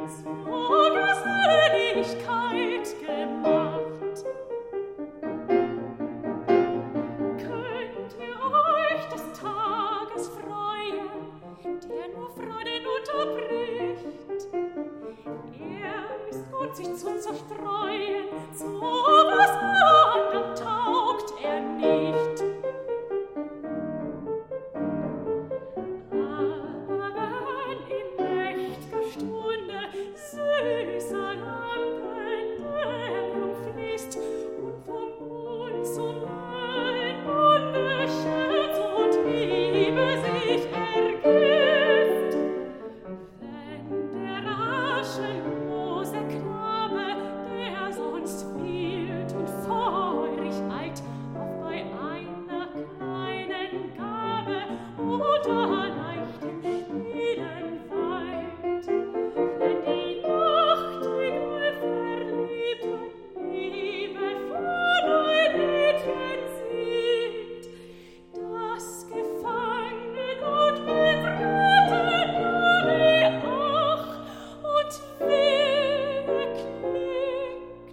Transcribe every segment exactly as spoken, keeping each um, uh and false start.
zur Geselligkeit gemacht. Könnt ihr euch des Tages freuen, der nur Freuden unterbricht? Er ist gut, sich zu zerstreuen, zu was anderem taugt er nicht. Aber wenn in nächt'ger Stunde süßer Lampen fließt und vom Mund zum neuen Munde Scherz und Liebe sich ergießt, wenn der raschelose Knabe, der sonst wild und feurig eilt, auch bei einer kleinen Gabe unter leichtem Spielen weilt, wenn die Nachtigall verliebten Liebe von ein Liedchen singt, das gefangen und betreten wie ach und wehe klingt.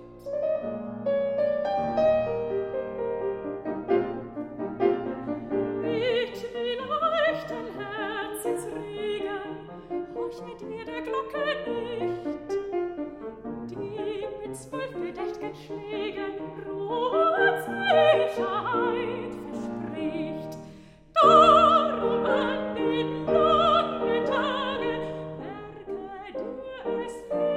Mit den leichten Herzensregen horchet ihr der Glocke nicht, die mit zwölf bedächt'gen Schlägen Ruhe und Sicherheit verspricht. Darum an den langen Tage merke dir es